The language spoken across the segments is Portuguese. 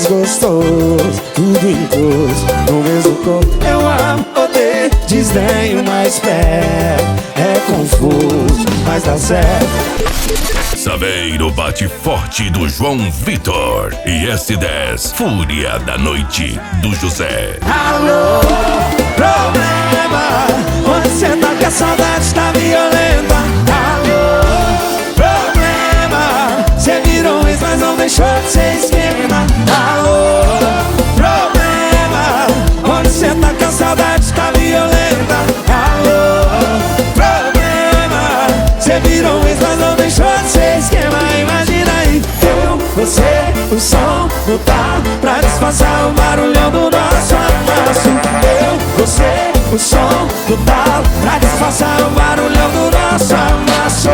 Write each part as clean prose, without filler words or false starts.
gostoso, tudo incluso no mesmo corpo. Eu amo, odeio, desdenho, mas perto. É confuso, mas dá certo. Saveiro bate forte do João Vitor e S10, Fúria da Noite do José. Alô, problema, quando cê tá com a saudade tá violenta. Alô, problema, cê virou um ex, mas não deixou de ser esquema. Alô, problema, quando cê tá com a saudade tá violenta. Alô, problema, cê virou um ex, mas não deixou de ser esquema. Imagina aí, eu, você, o som não tá pra disfarçar o barulhão do nosso amasso. Eu, você, o som do tal pra disfarçar o barulhão do nosso amasso.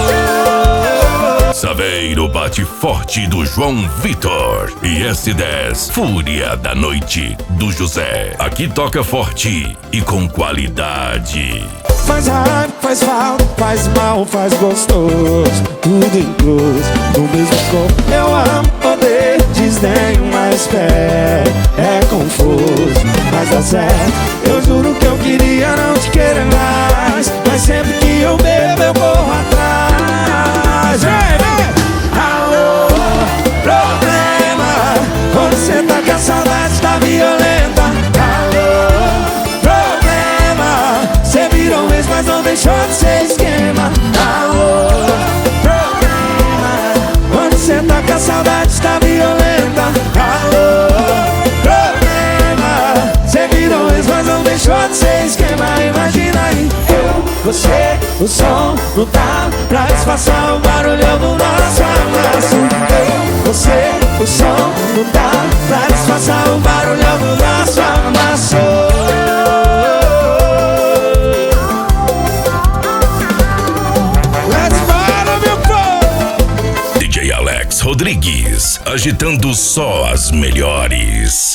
Saveiro bate forte do João Vitor e S10, Fúria da Noite do José. Aqui toca forte e com qualidade. Faz raiva, faz falta, faz mal, faz gostoso, tudo incluso no mesmo corpo. Eu amo, odeio, desdenho, mas perto. É confuso, mas dá certo. Eu juro que eu queria não te querer mais, mas sempre que eu bebo eu corro atrás. Vem, vem! Alô, problema, quando cê tá com a saudade tá violenta. Alô, problema, cê virou um ex, mas não deixou de ser esquema. Alô, problema, quando cê tá com a saudade tá violenta. Alô, problema, cê virou um ex, mas não deixou de ser esquema. Imagina aí, eu, você, o som não tá pra disfarçar o barulhão do nosso amasso. Eu, você, o som não tá pra disfarçar o barulhão do nosso amasso. DJ Alex Rodrigues, agitando só as melhores.